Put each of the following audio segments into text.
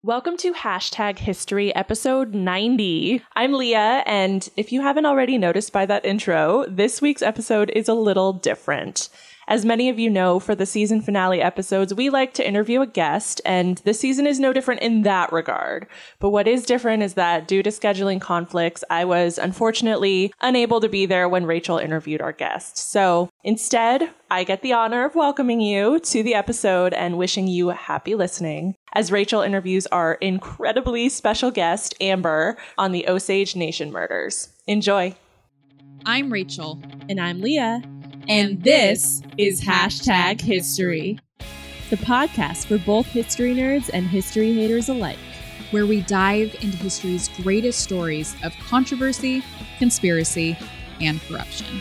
Welcome to Hashtag History, episode 90. I'm Leah, and if you haven't already noticed by that intro, this week's episode is a little different. As many of you know, for the season finale episodes, we like to interview a guest, and this season is no different in that regard. But what is different is that due to scheduling conflicts, I was unfortunately unable to be there when Rachel interviewed our guest. So instead, I get the honor of welcoming you to the episode and wishing you happy listening as Rachel interviews our incredibly special guest, Amber, on the Osage Nation murders. Enjoy. I'm Rachel. And I'm Leah. And this is Hashtag History, the podcast for both history nerds and history haters alike, where we dive into history's greatest stories of controversy, conspiracy, and corruption.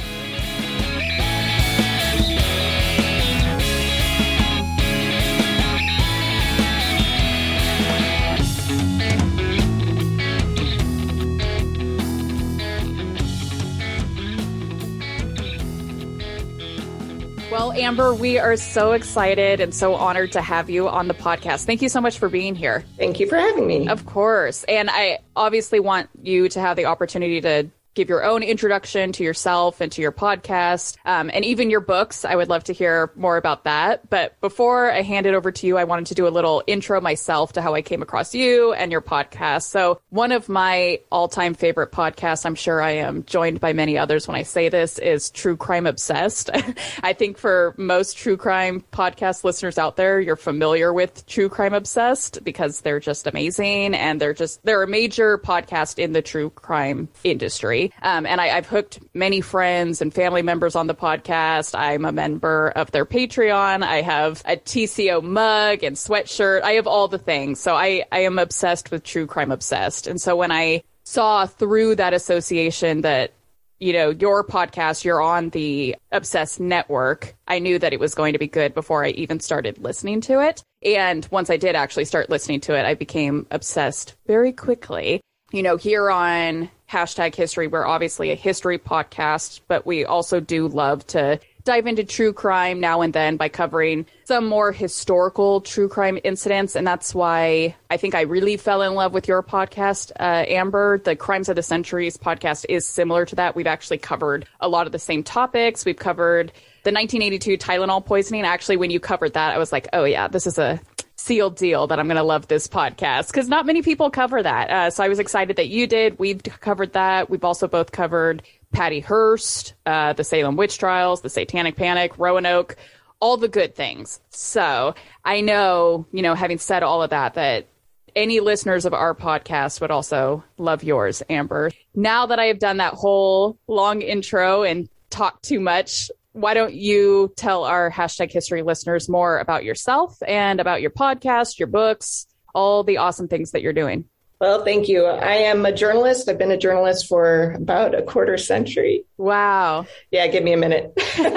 Well, Amber, we are so excited and so honored to have you on the podcast. Thank you so much for being here. Thank you for having me. Of course. And I obviously want you to have the opportunity to give your own introduction to yourself and to your podcast, and even your books. I would love to hear more about that. But before I hand it over to you, I wanted to do a little intro myself to how I came across you and your podcast. So one of my all-time favorite podcasts, I'm sure I am joined by many others when I say this, is True Crime Obsessed. I think for most true crime podcast listeners out there, you're familiar with True Crime Obsessed because they're just amazing. And they're a major podcast in the true crime industry. And I've hooked many friends and family members on the podcast. I'm a member of their Patreon. I have a TCO mug and sweatshirt. I have all the things. So I am obsessed with True Crime Obsessed. And so when I saw through that association that, you know, your podcast, you're on the Obsessed Network, I knew that it was going to be good before I even started listening to it. And once I did actually start listening to it, I became obsessed very quickly. You know, here on Hashtag History, we're obviously a history podcast, but we also do love to dive into true crime now and then by covering some more historical true crime incidents. And that's why I think I really fell in love with your podcast, Amber. The Crimes of the Centuries podcast is similar to that. We've actually covered a lot of the same topics. We've covered the 1982 Tylenol poisoning. Actually, when you covered that, I was like, oh yeah, this is a sealed deal that I'm going to love this podcast because not many people cover that. So I was excited that you did. We've covered that. We've also both covered Patty Hearst, the Salem witch trials, the Satanic Panic, Roanoke, all the good things. So I know, you know, having said all of that, that any listeners of our podcast would also love yours, Amber. Now that I have done that whole long intro and talked too much, why don't you tell our Hashtag History listeners more about yourself and about your podcast, your books, all the awesome things that you're doing? Well, thank you. I am a journalist. I've been a journalist for about a quarter century. Wow. Yeah, give me a minute.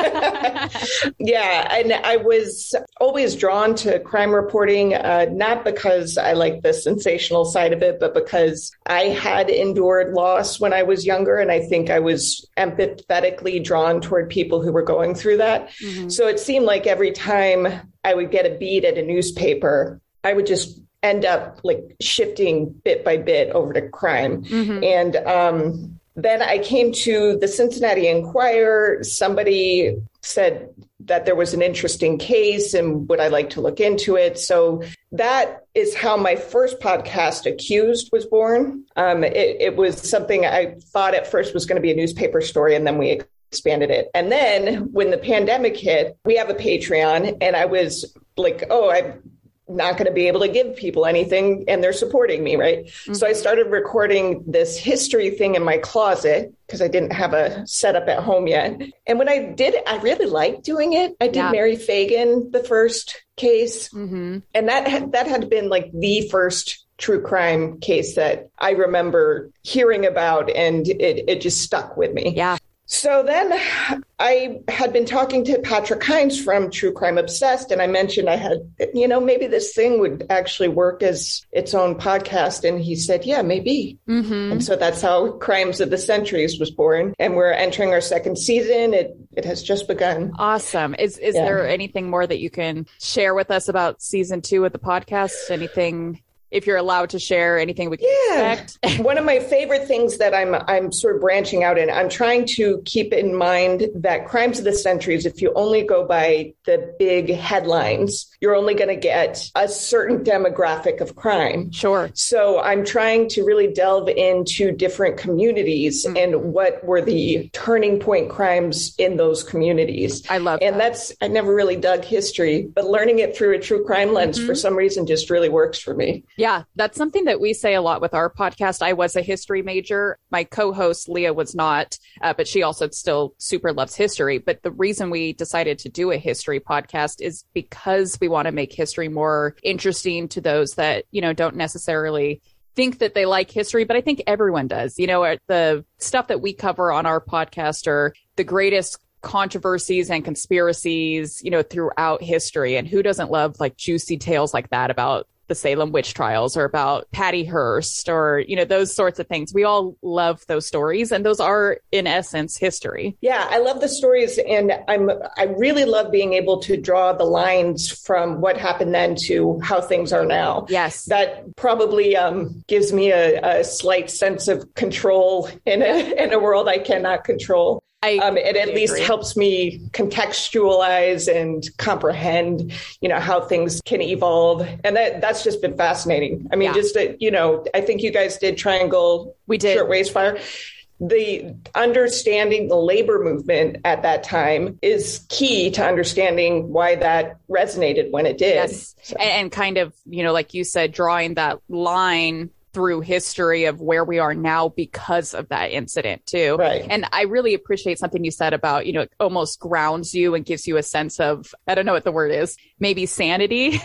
Yeah, and I was always drawn to crime reporting, not because I like the sensational side of it, but because I had endured loss when I was younger, and I think I was empathetically drawn toward people who were going through that. Mm-hmm. So it seemed like every time I would get a beat at a newspaper, I would just end up like shifting bit by bit over to crime. Mm-hmm. And then I came to the Cincinnati Enquirer. Somebody said that there was an interesting case and would I like to look into it? So that is how my first podcast, Accused, was born. It was something I thought at first was going to be a newspaper story, and then we expanded it. And then when the pandemic hit, we have a Patreon, and I was like, oh, I'm not going to be able to give people anything, and they're supporting me, right? Mm-hmm. So I started recording this history thing in my closet because I didn't have a setup at home yet. And when I did it, I really liked doing it. I did Mary Fagan, the first case. Mm-hmm. And that had been like the first true crime case that I remember hearing about, and it just stuck with me. Yeah. So then I had been talking to Patrick Hines from True Crime Obsessed, and I mentioned I had, maybe this thing would actually work as its own podcast. And he said, yeah, maybe. Mm-hmm. And so that's how Crimes of the Centuries was born. And we're entering our second season. It has just begun. Awesome. Is there anything more that you can share with us about season 2 of the podcast? Anything if you're allowed to share anything we can expect. One of my favorite things that I'm sort of branching out in, I'm trying to keep in mind that crimes of the centuries, if you only go by the big headlines, you're only going to get a certain demographic of crime. Sure. So I'm trying to really delve into different communities and what were the turning point crimes in those communities. I love and that. I never really dug history, but learning it through a true crime lens for some reason just really works for me. Yeah, that's something that we say a lot with our podcast. I was a history major. My co-host, Leah, was not, but she also still super loves history. But the reason we decided to do a history podcast is because we want to make history more interesting to those that, don't necessarily think that they like history, but I think everyone does. The stuff that we cover on our podcast are the greatest controversies and conspiracies, throughout history. And who doesn't love like juicy tales like that about the Salem witch trials or about Patty Hearst or, those sorts of things. We all love those stories, and those are in essence history. Yeah, I love the stories, and I really love being able to draw the lines from what happened then to how things are now. Yes. That probably gives me a slight sense of control in a world I cannot control. It at least helps me contextualize and comprehend, how things can evolve. And that's just been fascinating. I mean, I think you guys did Triangle Shirtwaist Fire. The understanding the labor movement at that time is key to understanding why that resonated when it did. Yes. So. And kind of, like you said, drawing that line through history of where we are now because of that incident too. Right. And I really appreciate something you said about, it almost grounds you and gives you a sense of, I don't know what the word is, maybe sanity.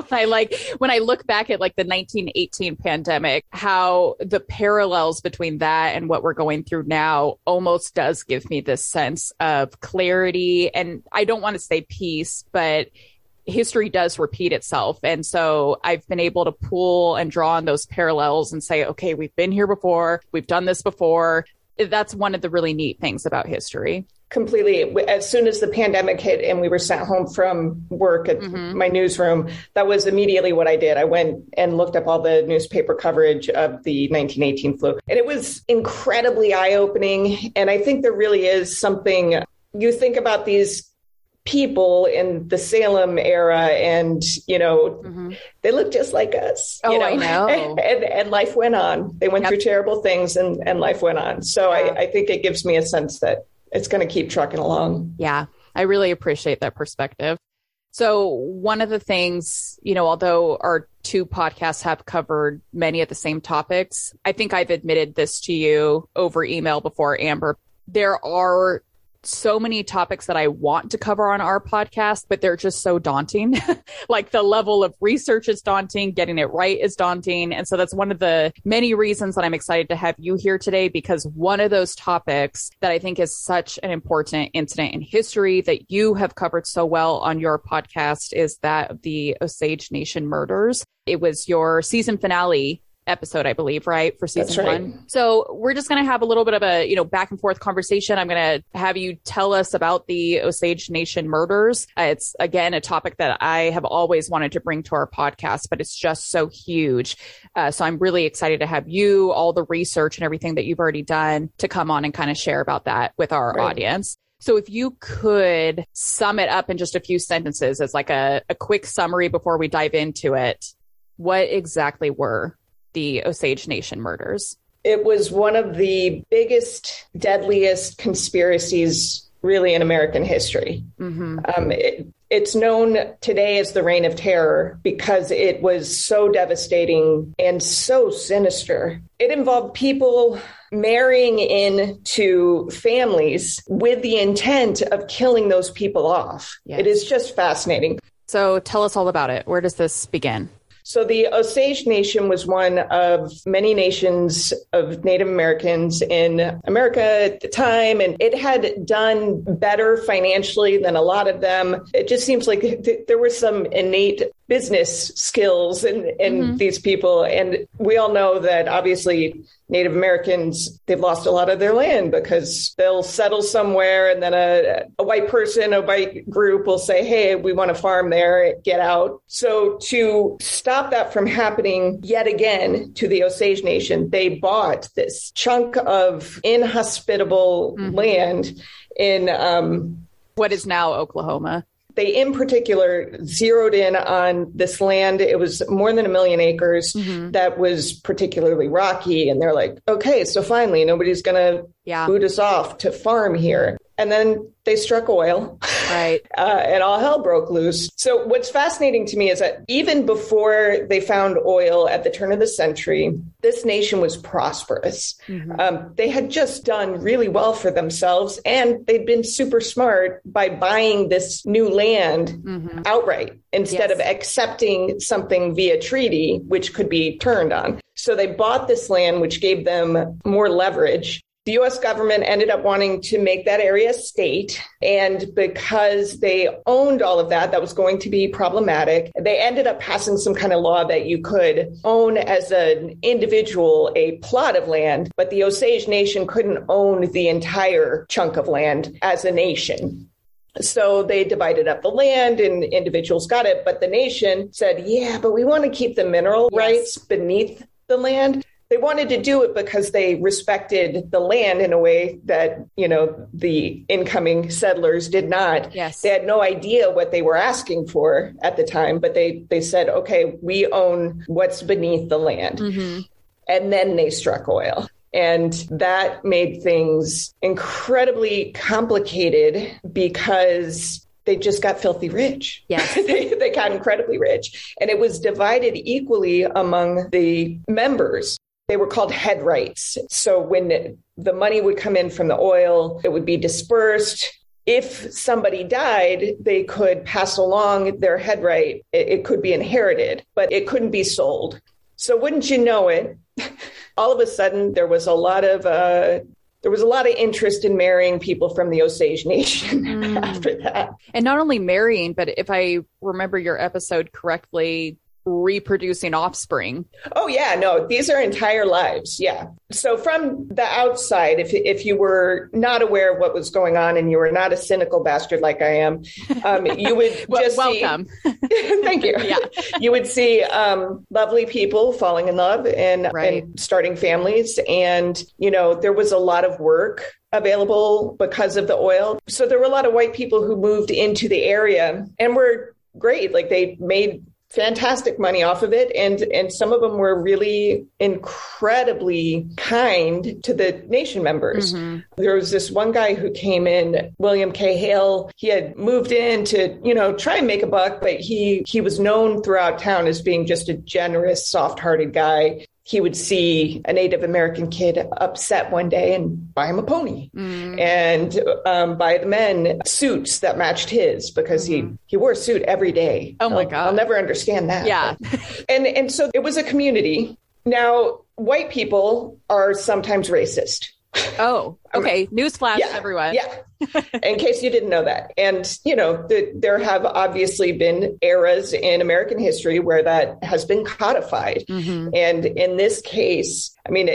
When I look back at like the 1918 pandemic, how the parallels between that and what we're going through now almost does give me this sense of clarity. And I don't want to say peace, but history does repeat itself. And so I've been able to pull and draw on those parallels and say, okay, we've been here before. We've done this before. That's one of the really neat things about history. Completely. As soon as the pandemic hit and we were sent home from work at my newsroom, that was immediately what I did. I went and looked up all the newspaper coverage of the 1918 flu. And it was incredibly eye-opening. And I think there really is something, you think about these people in the Salem era and, they look just like us. I know. And life went on. They went through terrible things and life went on. So I think it gives me a sense that it's going to keep trucking along. Yeah, I really appreciate that perspective. So one of the things, although our two podcasts have covered many of the same topics, I think I've admitted this to you over email before, Amber. There are so many topics that I want to cover on our podcast, but they're just so daunting. Like the level of research is daunting, getting it right is daunting. And so that's one of the many reasons that I'm excited to have you here today, because one of those topics that I think is such an important incident in history that you have covered so well on your podcast is that of the Osage Nation murders. It was your season finale episode, I believe, right? For season one. So we're just going to have a little bit of a, back and forth conversation. I'm going to have you tell us about the Osage Nation murders. It's again, a topic that I have always wanted to bring to our podcast, but it's just so huge. So I'm really excited to have you, all the research and everything that you've already done to come on and kind of share about that with our audience. So if you could sum it up in just a few sentences as like a quick summary before we dive into it, what exactly were the Osage Nation murders? It was one of the biggest, deadliest conspiracies really in American history. It's known today as the Reign of Terror because it was so devastating and so sinister. It involved people marrying into families with the intent of killing those people off. Yes. It is just fascinating. So tell us all about it. Where does this begin? So the Osage Nation was one of many nations of Native Americans in America at the time, and it had done better financially than a lot of them. It just seems like there were some innate business skills in these people. And we all know that obviously Native Americans, they've lost a lot of their land because they'll settle somewhere and then a white person, a white group will say, hey, we want to farm there, get out. So to stop that from happening yet again to the Osage Nation, they bought this chunk of inhospitable land in what is now Oklahoma. They, in particular, zeroed in on this land. It was more than 1 million acres that was particularly rocky. And they're like, okay, so finally, nobody's going to boot us off to farm here. And then they struck oil, right? And all hell broke loose. So what's fascinating to me is that even before they found oil at the turn of the century, this nation was prosperous. They had just done really well for themselves, and they'd been super smart by buying this new land outright instead of accepting something via treaty, which could be turned on. So they bought this land, which gave them more leverage. The U.S. government ended up wanting to make that area a state. And because they owned all of that, that was going to be problematic. They ended up passing some kind of law that you could own as an individual a plot of land, but the Osage Nation couldn't own the entire chunk of land as a nation. So they divided up the land and individuals got it. But the nation said, yeah, but we want to keep the mineral rights beneath the land. They wanted to do it because they respected the land in a way that, you know, the incoming settlers did not. Yes. They had no idea what they were asking for at the time, but they said, okay, we own what's beneath the land. And then they struck oil. And that made things incredibly complicated because they just got filthy rich. Yes. They got incredibly rich. And it was divided equally among the members. They were called head rights. So when the money would come in from the oil, it would be dispersed. If somebody died, they could pass along their head right. It could be inherited, but it couldn't be sold. So wouldn't you know it, all of a sudden there was a lot of interest in marrying people from the Osage Nation after that. And not only marrying, but if I remember your episode correctly, reproducing offspring. Oh, yeah. No, these are entire lives. Yeah. So from the outside, if you were not aware of what was going on and you were not a cynical bastard like I am, you would just welcome. Thank you. Yeah. You would see lovely people falling in love and starting families. And, you know, there was a lot of work available because of the oil. So there were a lot of white people who moved into the area and were great. Like they made fantastic money off of it. And some of them were really incredibly kind to the nation members. There was this one guy who came in, William K. Hale. He had moved in to, you know, try and make a buck, but he was known throughout town as being just a generous, soft-hearted guy. He would see a Native American kid upset one day and buy him a pony and buy the men suits that matched his because he wore a suit every day. Oh, my God. I'll never understand that. Yeah. And so it was a community. Now, white people are sometimes racist. Oh, okay. Newsflash, everyone. Yeah. In case you didn't know that. And, you know, there have obviously been eras in American history where that has been codified. And in this case, I mean,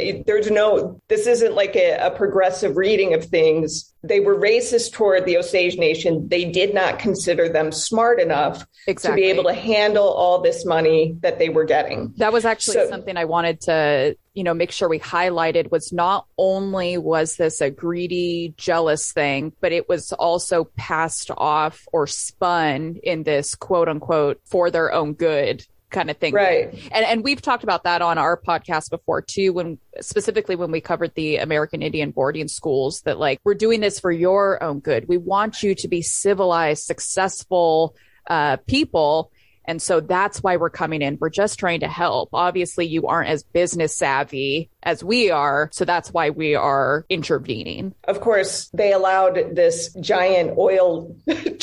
this isn't like a progressive reading of things. They were racist toward the Osage Nation. They did not consider them smart enough to be able to handle all this money that they were getting. That was actually something I wanted to, you know, make sure we highlighted was not only was this a greedy, jealous thing, but it was also passed off or spun in this quote unquote for their own good kind of thing. Right. And we've talked about that on our podcast before too, specifically when we covered the American Indian boarding schools, that like, we're doing this for your own good. We want you to be civilized, successful people. And so that's why we're coming in. We're just trying to help. Obviously, you aren't as business savvy as we are. So that's why we are intervening. Of course, they allowed this giant oil-filled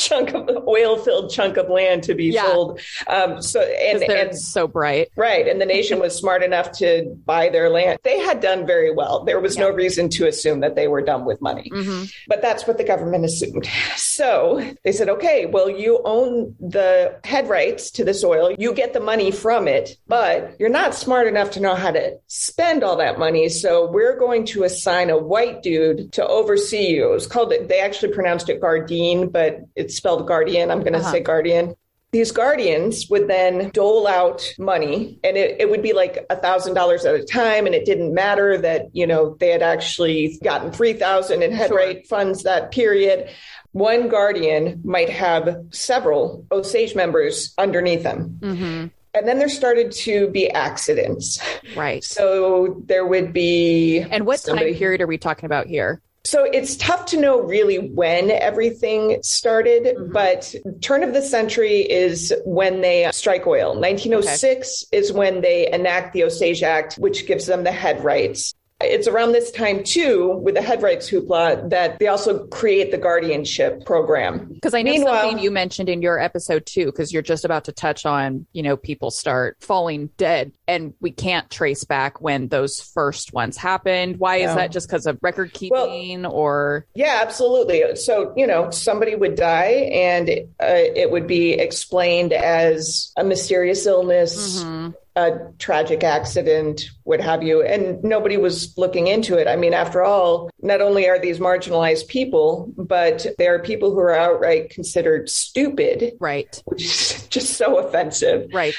chunk of land to be sold. And so bright. Right. And the nation was smart enough to buy their land. They had done very well. There was no reason to assume that they were dumb with money. But that's what the government assumed. So they said, okay, well, you own the head rights rights to this oil. You get the money from it, but you're not smart enough to know how to spend all that money. So we're going to assign a white dude to oversee you. It's called, they actually pronounced it Gardein, but it's spelled Guardian. I'm going to say Guardian. These guardians would then dole out money, and it would be like $1,000 at a time. And it didn't matter that, they had actually gotten $3,000 in head right funds that period. One guardian might have several Osage members underneath them. Mm-hmm. And then there started to be accidents. Right. So there would be... And what time period are we talking about here? So it's tough to know really when everything started, but turn of the century is when they strike oil. 1906 is when they enact the Osage Act, which gives them the head rights. It's around this time, too, with the head rights hoopla, that they also create the guardianship program. Because I know something you mentioned in your episode, too, because you're just about to touch on, people start falling dead and we can't trace back when those first ones happened. Why is that? Just because of record keeping or? Yeah, absolutely. So, somebody would die and it would be explained as a mysterious illness. Mm-hmm. A tragic accident, what have you. And nobody was looking into it. I mean, after all, not only are these marginalized people, but there are people who are outright considered stupid. Right. Which is just so offensive. Right.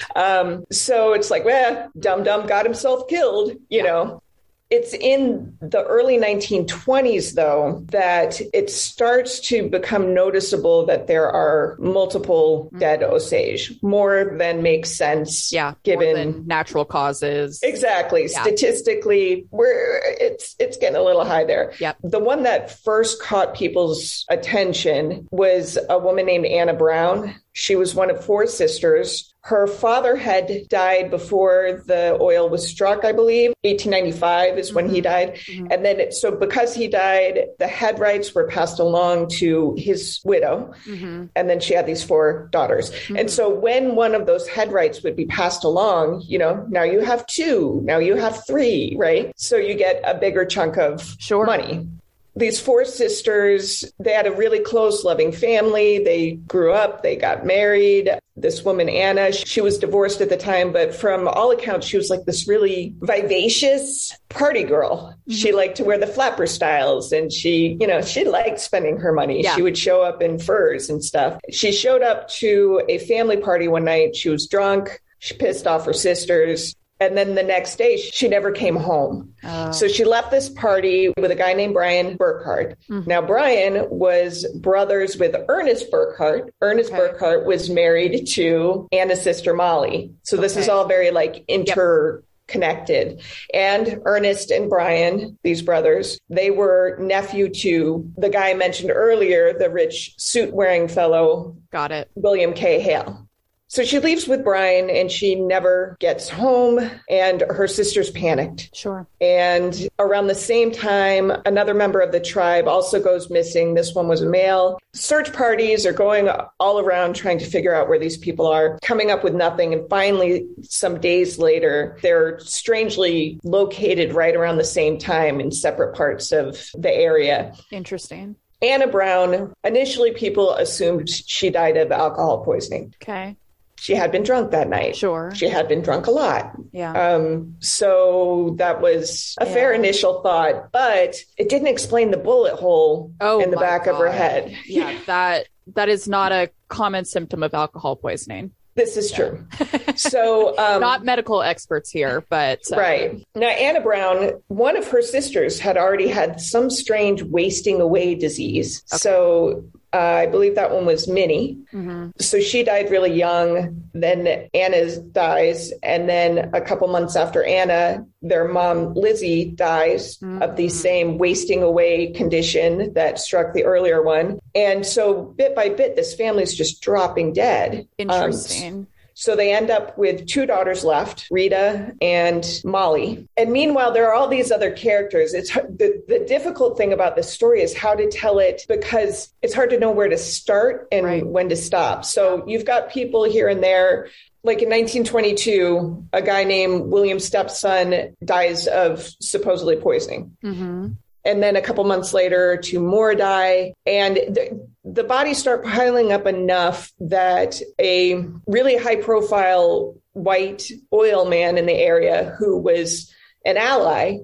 So it's like, dumb got himself killed, you know. It's in the early 1920s, though, that it starts to become noticeable that there are multiple dead Osage, more than makes sense. Yeah, given more than natural causes. Exactly. Yeah. Statistically, it's getting a little high there. Yep. The one that first caught people's attention was a woman named Anna Brown. She was one of 4 sisters. Her father had died before the oil was struck, I believe. 1895 is when he died. Mm-hmm. And then, so because he died, the head rights were passed along to his widow. Mm-hmm. And then she had these 4 daughters. Mm-hmm. And so when one of those head rights would be passed along, now you have 2, now you have 3, right? So you get a bigger chunk of money. These 4 sisters, they had a really close, loving family. They grew up, they got married. This woman, Anna, she was divorced at the time, but from all accounts, she was like this really vivacious party girl. Mm-hmm. She liked to wear the flapper styles, and she liked spending her money. Yeah. She would show up in furs and stuff. She showed up to a family party one night. She was drunk. She pissed off her sisters. And then the next day, she never came home. Oh. So she left this party with a guy named Brian Burkhart. Mm-hmm. Now, Brian was brothers with Ernest Burkhart. Ernest Burkhart was married to Anna's sister, Molly. So this is all very interconnected. And Ernest and Brian, these brothers, they were nephew to the guy I mentioned earlier, the rich suit-wearing fellow. Got it. William K. Hale. So she leaves with Brian and she never gets home, and her sisters panicked. Sure. And around the same time, another member of the tribe also goes missing. This one was a male. Search parties are going all around trying to figure out where these people are, coming up with nothing. And finally, some days later, they're strangely located right around the same time in separate parts of the area. Interesting. Anna Brown, initially people assumed she died of alcohol poisoning. Okay. She had been drunk that night. Sure. She had been drunk a lot. Yeah. So that was a fair initial thought, but it didn't explain the bullet hole in the back of her head. Yeah, that is not a common symptom of alcohol poisoning. This is true. So, not medical experts here, but right. Now, Anna Brown, one of her sisters had already had some strange wasting away disease. Okay. So I believe that one was Minnie. Mm-hmm. So she died really young. Then Anna dies. And then a couple months after Anna, their mom, Lizzie, dies of the same wasting away condition that struck the earlier one. And so bit by bit, this family's just dropping dead. Interesting. So they end up with 2 daughters left, Rita and Molly. And meanwhile, there are all these other characters. It's the difficult thing about this story is how to tell it, because it's hard to know where to start and when to stop. So you've got people here and there. Like in 1922, a guy named William Stepson dies of supposedly poisoning. Mm-hmm. And then a couple months later, 2 more die. And the bodies start piling up enough that a really high profile white oil man in the area who was an ally,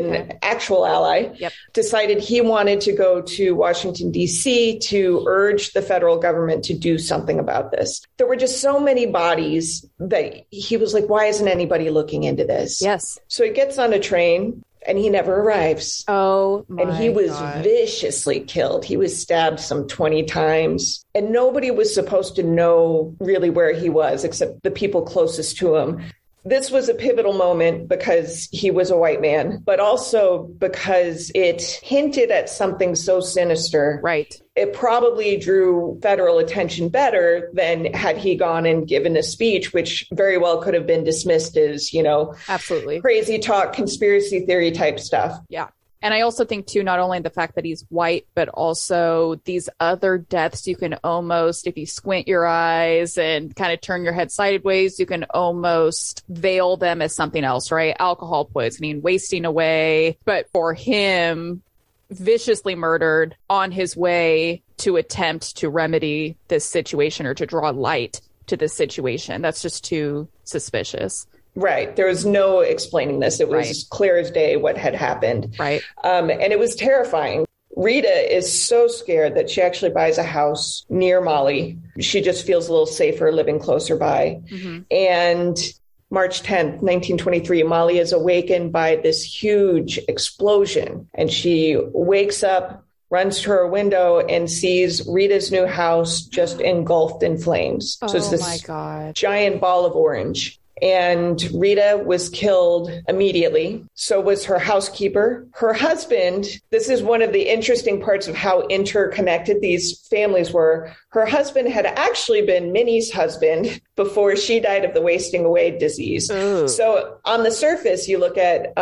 actual ally, decided he wanted to go to Washington, D.C. to urge the federal government to do something about this. There were just so many bodies that he was like, why isn't anybody looking into this? Yes. So he gets on a train and he never arrives. Oh, my And he was God. viciously killed. He was stabbed some 20 times. And nobody was supposed to know really where he was except the people closest to him. This was a pivotal moment because he was a white man, but also because it hinted at something so sinister. Right. It probably drew federal attention better than had he gone and given a speech, which very well could have been dismissed as, Absolutely. crazy talk, conspiracy theory type stuff. Yeah. And I also think, too, not only the fact that he's white, but also these other deaths, you can almost, if you squint your eyes and kind of turn your head sideways, you can almost veil them as something else, right? Alcohol poisoning, wasting away. But for him, viciously murdered on his way to attempt to remedy this situation or to draw light to this situation. That's just too suspicious. Right. There was no explaining this. It was clear as day what had happened. Right. And it was terrifying. Rita is so scared that she actually buys a house near Molly. She just feels a little safer living closer by. Mm-hmm. And March 10th, 1923, Molly is awakened by this huge explosion. And she wakes up, runs to her window and sees Rita's new house just engulfed in flames. So it's this giant ball of orange. And Rita was killed immediately. So was her housekeeper. Her husband, this is one of the interesting parts of how interconnected these families were. Her husband had actually been Minnie's husband before she died of the wasting away disease. Ooh. So on the surface, you look at,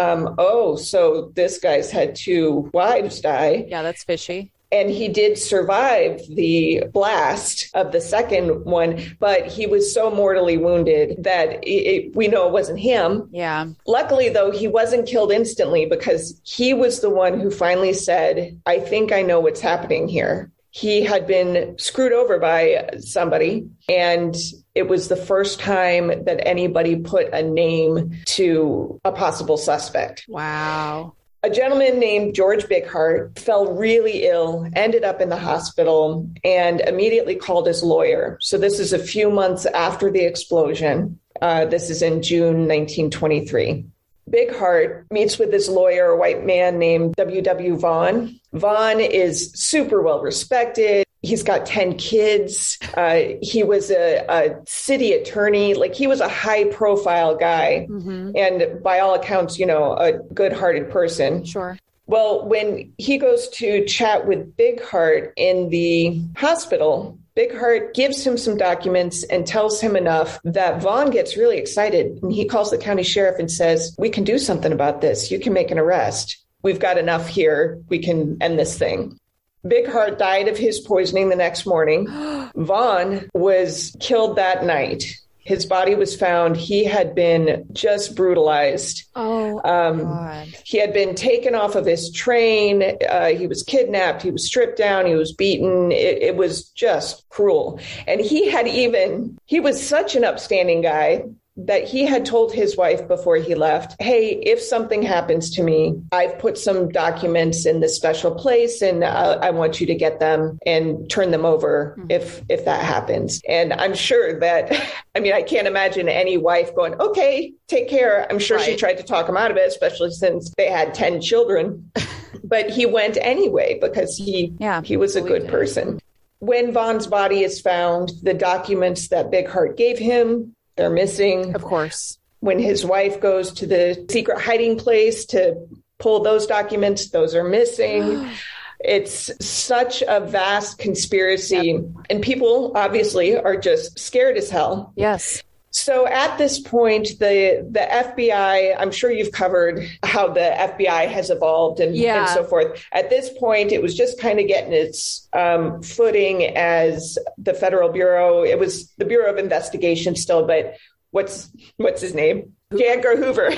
so this guy's had 2 wives die. Yeah, that's fishy. And he did survive the blast of the second one, but he was so mortally wounded that we know it wasn't him. Yeah. Luckily, though, he wasn't killed instantly because he was the one who finally said, I think I know what's happening here. He had been screwed over by somebody, and it was the first time that anybody put a name to a possible suspect. Wow. A gentleman named George Bighart fell really ill, ended up in the hospital, and immediately called his lawyer. So this is a few months after the explosion. This is in June 1923. Bighart meets with his lawyer, a white man named W.W. Vaughn. Vaughn is super well respected. He's got 10 kids. He was a city attorney. Like, he was a high profile guy. Mm-hmm. And by all accounts, a good hearted person. Sure. Well, when he goes to chat with Bighart in the hospital, Bighart gives him some documents and tells him enough that Vaughn gets really excited. And he calls the county sheriff and says, we can do something about this. You can make an arrest. We've got enough here. We can end this thing. Bighart died of his poisoning the next morning. Vaughn was killed that night. His body was found. He had been just brutalized. Oh, God. He had been taken off of his train. He was kidnapped. He was stripped down. He was beaten. It was just cruel. And he was such an upstanding guy that he had told his wife before he left, hey, if something happens to me, I've put some documents in this special place and I want you to get them and turn them over if that happens. And I'm sure that, I can't imagine any wife going, okay, take care. I'm sure she tried to talk him out of it, especially since they had 10 children. But he went anyway because he was a good person. When Vaughn's body is found, the documents that Bighart gave him, they're missing. Of course. When his wife goes to the secret hiding place to pull those documents, those are missing. It's such a vast conspiracy. Yep. And people obviously are just scared as hell. Yes. So at this point, the FBI, I'm sure you've covered how the FBI has evolved and so forth. At this point, it was just kind of getting its footing as the Federal Bureau. It was the Bureau of Investigation still, but what's his name? J. Edgar Hoover.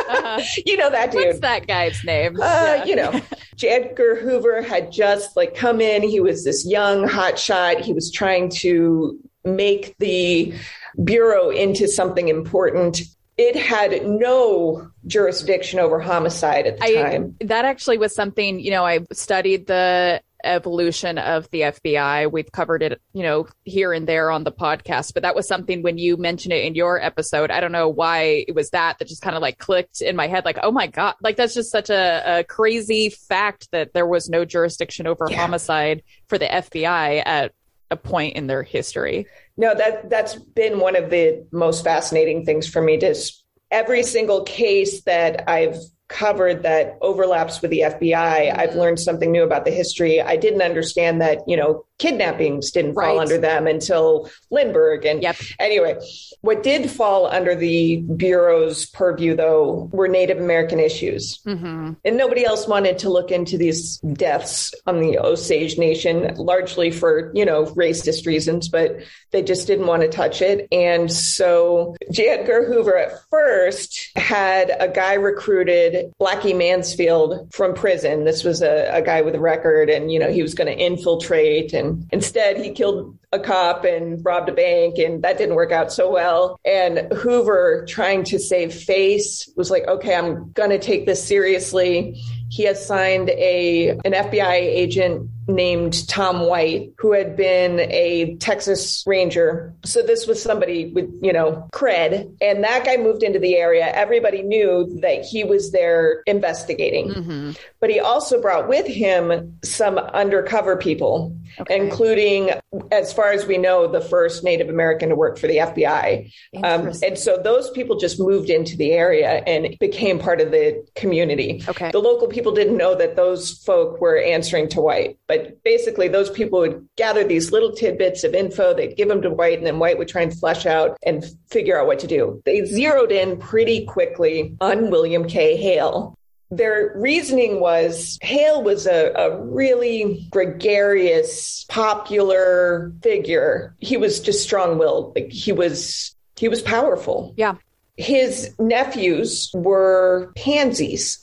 You know that dude. What's that guy's name? You know, J. Edgar Hoover had just like come in. He was this young hotshot. He was trying to make the Bureau into something important. It had no jurisdiction over homicide at the time. That actually was something, you know, I studied the evolution of the FBI. We've covered it, you know, here and there on the podcast, but that was something when you mentioned it in your episode, I don't know why it was that just kind of like clicked in my head, like, oh my God, like that's just such a crazy fact that there was no jurisdiction over homicide for the FBI at a point in their history. No, that's been one of the most fascinating things for me. Just every single case that I've covered that overlaps with the FBI, I've learned something new about the history. I didn't understand that, you know, kidnappings didn't fall under them until Lindbergh. And anyway, what did fall under the Bureau's purview, though, were Native American issues. And nobody else wanted to look into these deaths on the Osage Nation, largely for, you know, racist reasons, but they just didn't want to touch it. And so J. Edgar Hoover at first had a guy recruited, Blackie Mansfield, from prison. This was a guy with a record, and, you know, he was going to infiltrate, and instead he killed a cop and robbed a bank, and that didn't work out so well. And Hoover, trying to save face, was like, okay, I'm going to take this seriously. He assigned an FBI agent named Tom White, who had been a Texas Ranger. So this was somebody with, you know, cred. And that guy moved into the area. Everybody knew that he was there investigating. But he also brought with him some undercover people, including, as far as we know, the first Native American to work for the FBI. And so those people just moved into the area and became part of the community. The local people didn't know that those folk were answering to White. But basically, those people would gather these little tidbits of info, they'd give them to White, and then White would try and flesh out and figure out what to do. They zeroed in pretty quickly on William K. Hale. Their reasoning was Hale was a really gregarious, popular figure. He was just strong-willed. Like, he was powerful. Yeah. His nephews were pansies.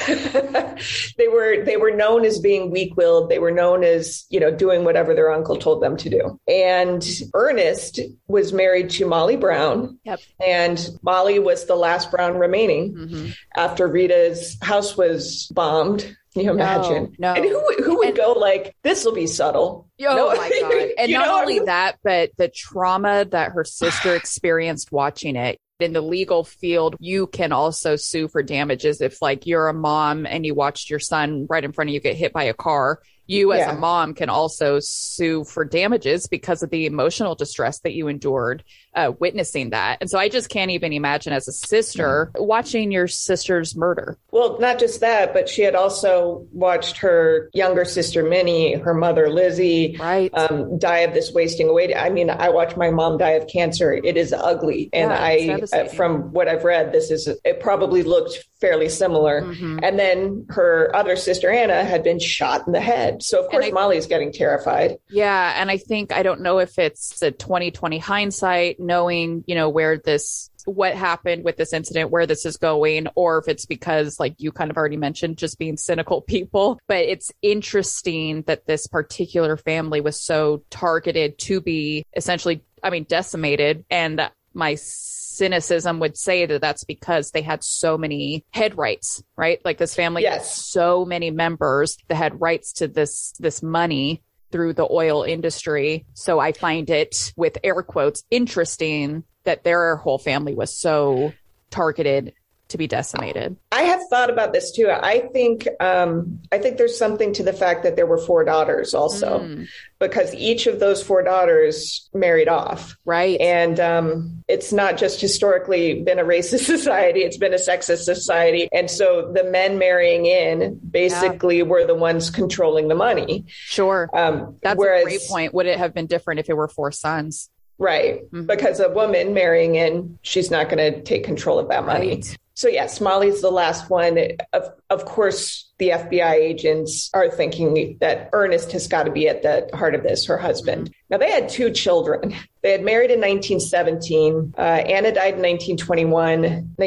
They were known as being weak-willed. They were known as, you know, doing whatever their uncle told them to do. And Ernest was married to Molly Brown. And Molly was the last Brown remaining after Rita's house was bombed. Can you imagine? No. And who would go like, this will be subtle? Oh my God. And not only that, but the trauma that her sister experienced watching it. In the legal field, you can also sue for damages if, like, you're a mom and you watched your son right in front of you get hit by a car. You as a mom can also sue for damages because of the emotional distress that you endured witnessing that. And so I just can't even imagine as a sister watching your sister's murder. Well, not just that, but she had also watched her younger sister, Minnie, her mother, Lizzie, die of this wasting away. I mean, I watched my mom die of cancer. It is ugly. And from what I've read, it probably looked fairly similar. And then her other sister, Anna, had been shot in the head. So, of course, Molly's getting terrified. Yeah. And I don't know if it's a 2020 hindsight, knowing, you know, what happened with this incident, where this is going, or if it's because, like you kind of already mentioned, just being cynical people. But it's interesting that this particular family was so targeted to be essentially, I mean, decimated. And my cynicism would say that that's because they had so many head rights, right? Like this family had so many members that had rights to this money through the oil industry. So I find it, with air quotes, interesting that their whole family was so targeted to be decimated. I have thought about this too. I think there's something to the fact that there were 4 daughters also, because each of those 4 daughters married off. Right. And it's not just historically been a racist society, it's been a sexist society. And so the men marrying in basically were the ones controlling the money. Sure. That's a great point. Would it have been different if it were 4 sons? Right. Because a woman marrying in, she's not going to take control of that money. So yes, Molly's the last one. Of course, the FBI agents are thinking that Ernest has got to be at the heart of this, her husband. Now, they had 2 children. They had married in 1917. Anna died in 1921.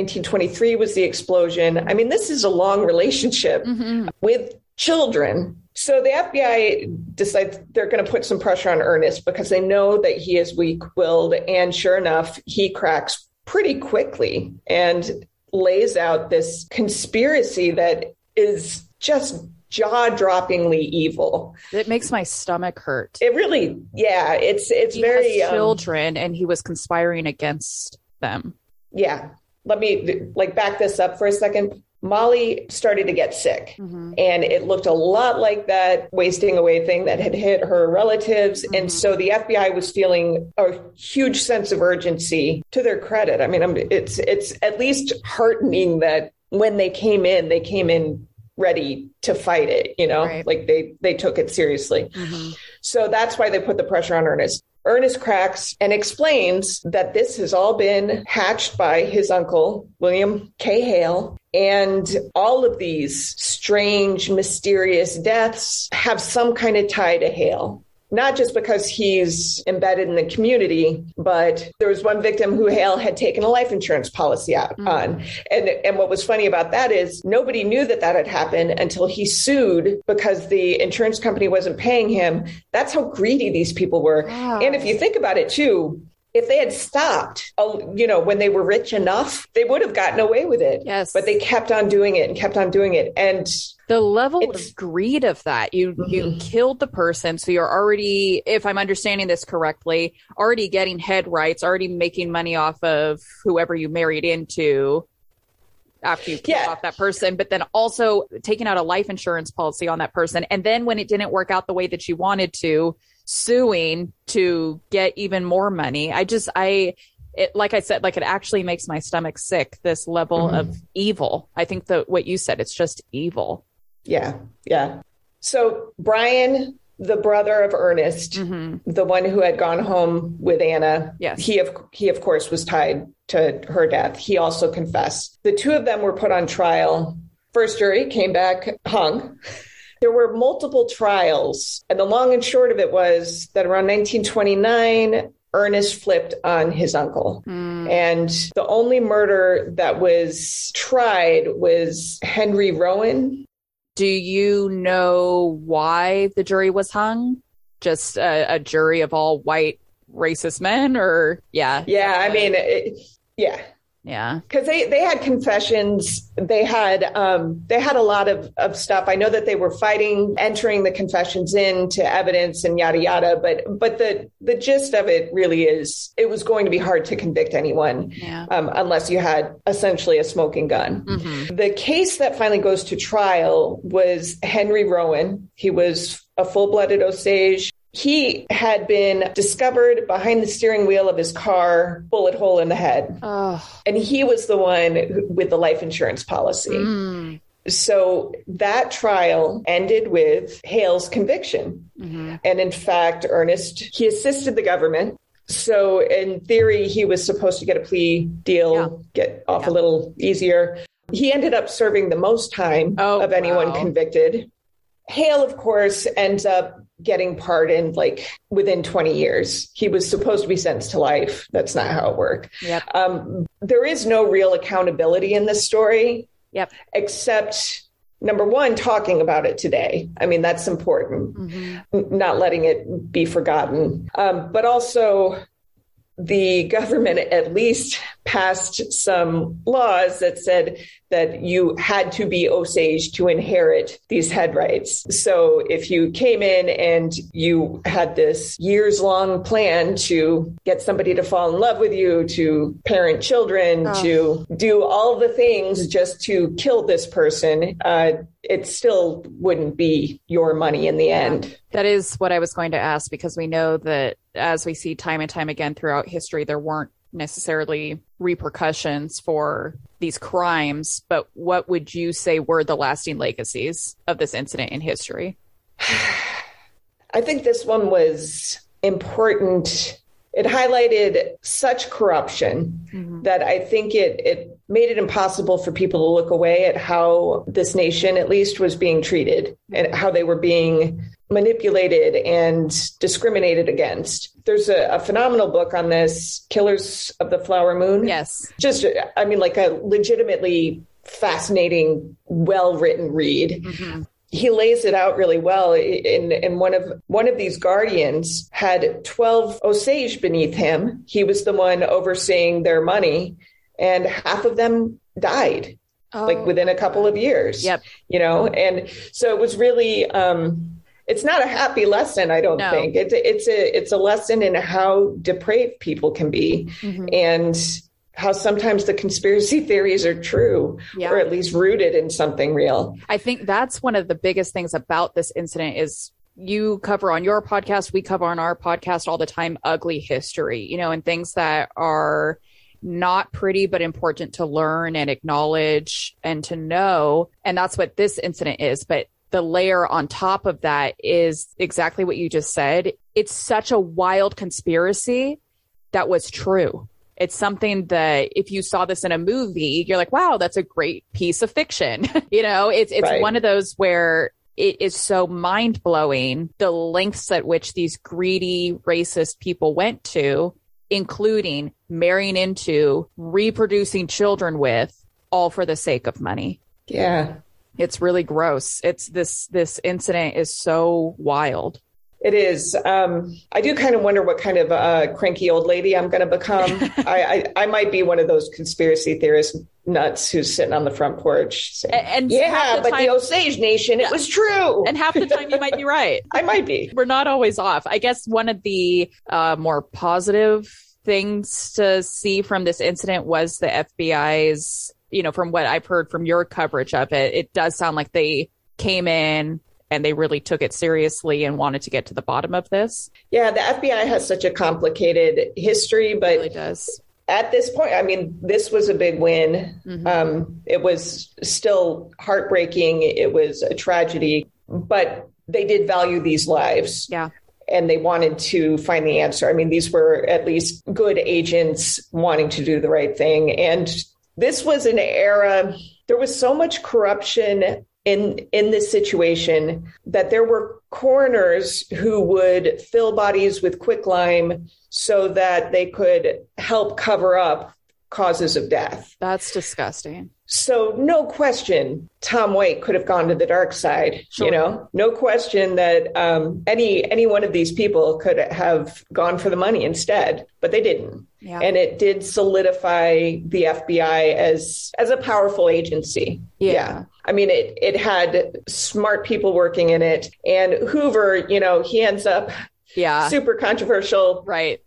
1923 was the explosion. I mean, this is a long relationship with children. So the FBI decides they're going to put some pressure on Ernest because they know that he is weak-willed. And sure enough, he cracks pretty quickly and lays out this conspiracy that is just jaw-droppingly evil. It makes my stomach hurt. It really, yeah, it's He very has children, and he was conspiring against them. Yeah. Let me back this up for a second. Molly started to get sick, and it looked a lot like that wasting away thing that had hit her relatives. And so the FBI was feeling a huge sense of urgency. To their credit, I mean, it's at least heartening that when they came in ready to fight it, Right. like they took it seriously. So that's why they put the pressure on Ernest. Ernest cracks and explains that this has all been hatched by his uncle, William K. Hale. And all of these strange, mysterious deaths have some kind of tie to Hale. Not just because he's embedded in the community, but there was one victim who Hale had taken a life insurance policy out on. And what was funny about that is nobody knew that had happened until he sued because the insurance company wasn't paying him. That's how greedy these people were. Wow. And if you think about it too, if they had stopped, when they were rich enough, they would have gotten away with it. Yes. But they kept on doing it and kept on doing it. And the level of greed of that, you killed the person. So you're already, if I'm understanding this correctly, already getting head rights, already making money off of whoever you married into after you killed off that person, but then also taking out a life insurance policy on that person. And then when it didn't work out the way that you wanted to, suing to get even more money. Like I said, it actually makes my stomach sick, this level of evil. I think that what you said, it's just evil. Yeah. Yeah. So Brian, the brother of Ernest, the one who had gone home with Anna, yes. he of course was tied to her death. He also confessed. The 2 of them were put on trial. First jury came back hung. There were multiple trials, and the long and short of it was that around 1929, Ernest flipped on his uncle. And the only murder that was tried was Henry Rowan. Do you know why the jury was hung? Just a jury of all white racist men, or yeah? Yeah, I mean, yeah. Yeah. Because they had confessions. They had a lot of stuff. I know that they were fighting, entering the confessions into evidence and yada, yada. But the gist of it really is it was going to be hard to convict anyone unless you had essentially a smoking gun. The case that finally goes to trial was Henry Rowan. He was a full-blooded Osage. He had been discovered behind the steering wheel of his car, bullet hole in the head. Oh. And he was the one with the life insurance policy. So that trial ended with Hale's conviction. And in fact, Ernest, he assisted the government. So in theory, he was supposed to get a plea deal, get off a little easier. He ended up serving the most time of anyone convicted. Hale, of course, ends up getting pardoned within 20 years. He was supposed to be sentenced to life. That's not how it worked. There is no real accountability in this story, except, number one, talking about it today. I mean, that's important, not letting it be forgotten. But also, the government at least passed some laws that said that you had to be Osage to inherit these head rights. So if you came in and you had this years-long plan to get somebody to fall in love with you, to parent children, to do all the things just to kill this person, it still wouldn't be your money in the end. That is what I was going to ask, because we know that, as we see time and time again throughout history, there weren't necessarily repercussions for these crimes. But what would you say were the lasting legacies of this incident in history? I think this one was important. It highlighted such corruption that I think it made it impossible for people to look away at how this nation, at least, was being treated and how they were being manipulated and discriminated against. There's a phenomenal book on this, Killers of the Flower Moon. Yes. Just, I mean, like a legitimately fascinating, well-written read. Mm-hmm. He lays it out really well. In one of these guardians had 12 Osage beneath him. He was the one overseeing their money, and half of them died, like within a couple of years. Yep. You know, and so it was really, it's not a happy lesson, I don't think. It's a lesson in how depraved people can be, and how sometimes the conspiracy theories are true, or at least rooted in something real. I think that's one of the biggest things about this incident is you cover on your podcast, we cover on our podcast all the time, ugly history, you know, and things that are not pretty, but important to learn and acknowledge and to know. And that's what this incident is. But the layer on top of that is exactly what you just said. It's such a wild conspiracy that was true. It's something that if you saw this in a movie, you're like, wow, that's a great piece of fiction. You know, it's right. One of those where it is so mind blowing, the lengths at which these greedy, racist people went to, including marrying into, reproducing children with, all for the sake of money. Yeah. It's really gross. It's this incident is so wild. It is. I do kind of wonder what kind of cranky old lady I'm going to become. I might be one of those conspiracy theorist nuts who's sitting on the front porch saying, and the Osage Nation, it was true. And half the time you might be right. I might be. We're not always off. I guess one of the more positive things to see from this incident was the FBI's, you know, from what I've heard from your coverage of it, it does sound like they came in and they really took it seriously and wanted to get to the bottom of this. Yeah, the FBI has such a complicated history, but it really does. At this point, I mean, this was a big win. Mm-hmm. It was still heartbreaking. It was a tragedy, but they did value these lives. Yeah. And they wanted to find the answer. I mean, these were at least good agents wanting to do the right thing. And this was an era, there was so much corruption in this situation that there were coroners who would fill bodies with quicklime so that they could help cover up causes of death. That's disgusting. So no question, Tom White could have gone to the dark side. Sure. You know, no question that any one of these people could have gone for the money instead, but they didn't. Yeah. And it did solidify the FBI as a powerful agency. Yeah. I mean, it had smart people working in it, and Hoover, you know, he ends up super controversial. Right.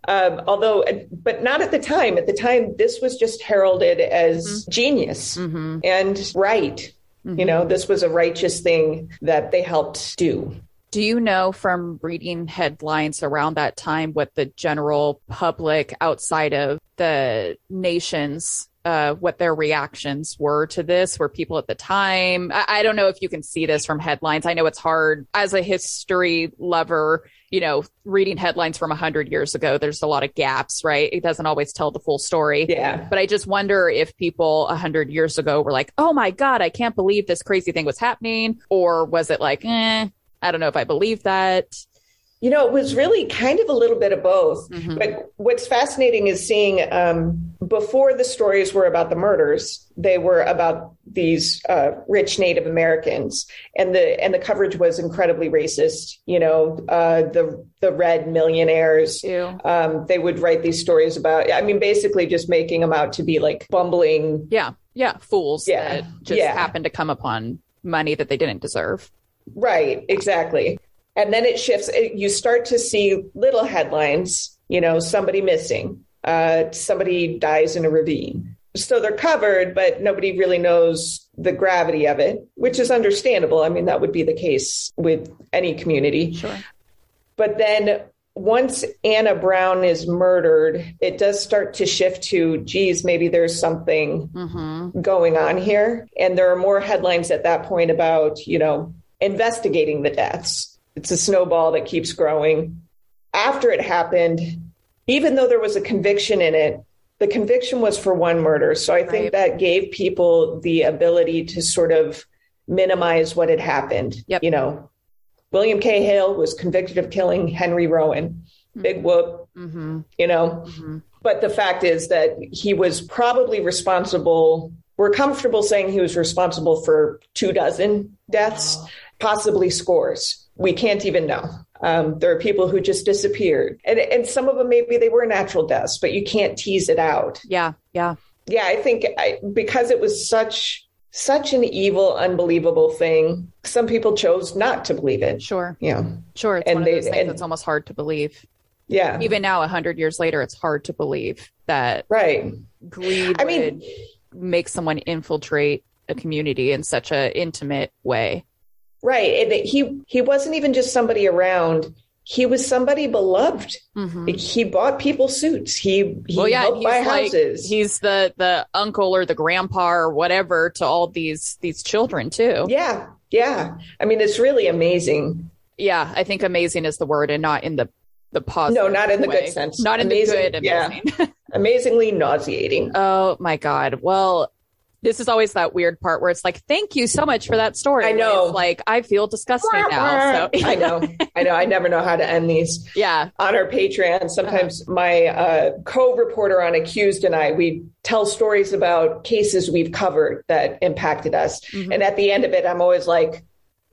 But not at the time. At the time, this was just heralded as genius and right. Mm-hmm. You know, this was a righteous thing that they helped do. Do you know from reading headlines around that time what the general public outside of the nations, what their reactions were to this? Were people at the time? I don't know if you can see this from headlines. I know it's hard as a history lover, you know, reading headlines from 100 years ago, there's a lot of gaps, right? It doesn't always tell the full story. Yeah. But I just wonder if people 100 years ago were like, oh my God, I can't believe this crazy thing was happening. Or was it like, I don't know if I believe that. You know, it was really kind of a little bit of both. Mm-hmm. But what's fascinating is seeing before the stories were about the murders, they were about these rich Native Americans, and the coverage was incredibly racist. You know, the red millionaires. They would write these stories about, I mean, basically just making them out to be like bumbling. Yeah, fools that just happened to come upon money that they didn't deserve. Right, exactly. And then it shifts. You start to see little headlines, you know, somebody missing, somebody dies in a ravine. So they're covered, but nobody really knows the gravity of it, which is understandable. I mean, that would be the case with any community. Sure. But then once Anna Brown is murdered, it does start to shift to, geez, maybe there's something going on here. And there are more headlines at that point about, you know, investigating the deaths. It's a snowball that keeps growing. After it happened, even though there was a conviction in it, the conviction was for one murder. So I think that gave people the ability to sort of minimize what had happened. Yep. You know, William K. Hale was convicted of killing Henry Rowan. Big whoop, you know. But the fact is that he was probably responsible. We're comfortable saying he was responsible for 24 deaths, possibly scores. We can't even know. There are people who just disappeared. And some of them, maybe they were natural deaths, but you can't tease it out. Yeah. I think because it was such an evil, unbelievable thing, some people chose not to believe it. Sure. Yeah. Sure. It's one of those things that's almost hard to believe. Yeah. Even now, 100 years later, it's hard to believe that greed would make someone infiltrate a community in such an intimate way. Right. And he wasn't even just somebody around. He was somebody beloved. He bought people suits. He helped buy houses. He's the uncle or the grandpa or whatever to all these children too. Yeah. I mean, it's really amazing. Yeah, I think amazing is the word, and not in the positive. No, not in the way. Good sense. Not in the good. Amazing. Yeah. Amazingly nauseating. Oh my God. Well, this is always that weird part where it's like, thank you so much for that story. I know. It's like, I feel disgusting now. So. I know. I never know how to end these. Yeah. On our Patreon, sometimes my co-reporter on Accused and we tell stories about cases we've covered that impacted us. And at the end of it, I'm always like,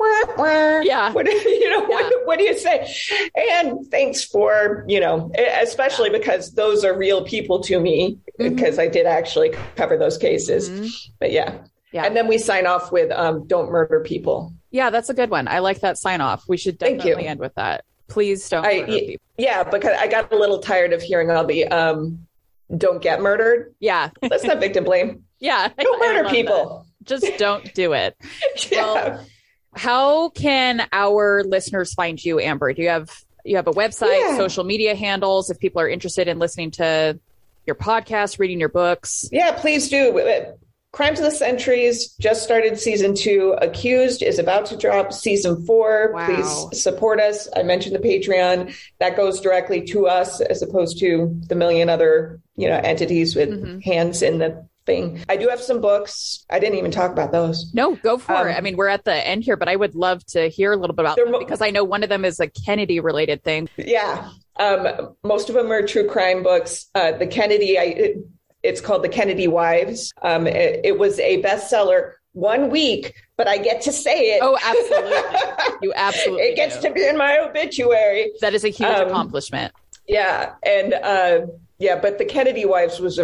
yeah. What do you say? And thanks for, especially because those are real people to me, because I did actually cover those cases. But yeah. And then we sign off with don't murder people. Yeah, that's a good one. I like that sign off. We should definitely end with that. Please don't murder people. Yeah, because I got a little tired of hearing all the don't get murdered. Yeah. That's not victim blame. Yeah. Don't murder people. That. Just don't do it. Yeah. Well, how can our listeners find you, Amber? Do you have a website, social media handles, if people are interested in listening to your podcast, reading your books? Yeah, please do. Crimes of the Centuries just started season 2. Accused is about to drop season 4. Wow. Please support us. I mentioned the Patreon. That goes directly to us as opposed to the million other, entities with hands in the thing. I do have some books. I didn't even talk about those. No, go for it. I mean, we're at the end here, but I would love to hear a little bit about them because I know one of them is a Kennedy related thing. Yeah. Most of them are true crime books. The Kennedy, it's called The Kennedy Wives. It was a bestseller 1 week, but I get to say it. Oh, absolutely. You absolutely It gets to be in my obituary. That is a huge accomplishment. Yeah. And but The Kennedy Wives was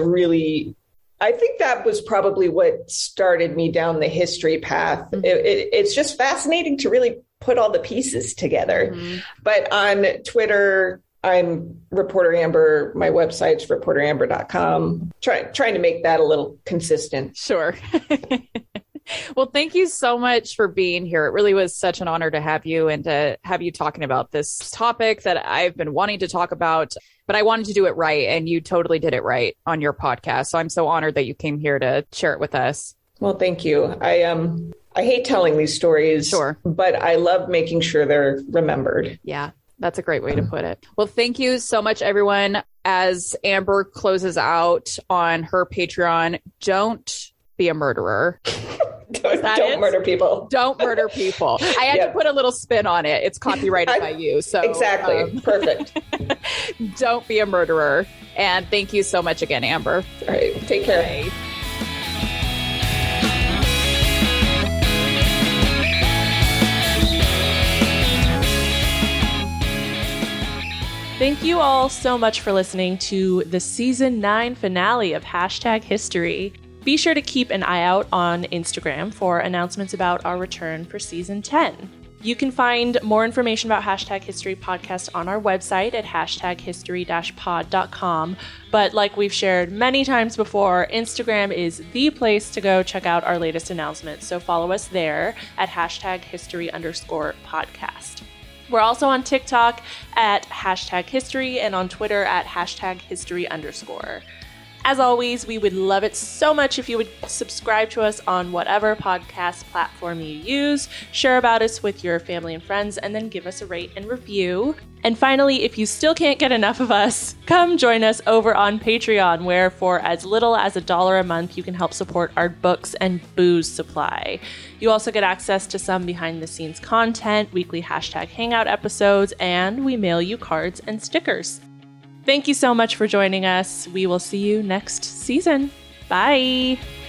I think that was probably what started me down the history path. It's just fascinating to really put all the pieces together. But on Twitter, I'm Reporter Amber. My website's reporteramber.com. Trying to make that a little consistent. Sure. Well, thank you so much for being here. It really was such an honor to have you and to have you talking about this topic that I've been wanting to talk about, but I wanted to do it right. And you totally did it right on your podcast. So I'm so honored that you came here to share it with us. Well, thank you. I hate telling these stories, sure, but I love making sure they're remembered. Yeah, that's a great way to put it. Well, thank you so much, everyone. As Amber closes out on her Patreon, don't be a murderer. Don't murder people. Don't murder people. I had to put a little spin on it. It's copyrighted by you. So exactly. Perfect. Don't be a murderer. And thank you so much again, Amber. All right. Take care. Bye. Thank you all so much for listening to the season 9 finale of #History. Be sure to keep an eye out on Instagram for announcements about our return for season 10. You can find more information about #History podcast on our website at #history-pod.com. But like we've shared many times before, Instagram is the place to go check out our latest announcements. So follow us there at #history_podcast. We're also on TikTok at #history and on Twitter at #history_. As always, we would love it so much if you would subscribe to us on whatever podcast platform you use, share about us with your family and friends, and then give us a rate and review. And finally, if you still can't get enough of us, come join us over on Patreon, where for as little as $1 a month, you can help support our books and booze supply. You also get access to some behind-the-scenes content, weekly #Hangout episodes, and we mail you cards and stickers. Thank you so much for joining us. We will see you next season. Bye.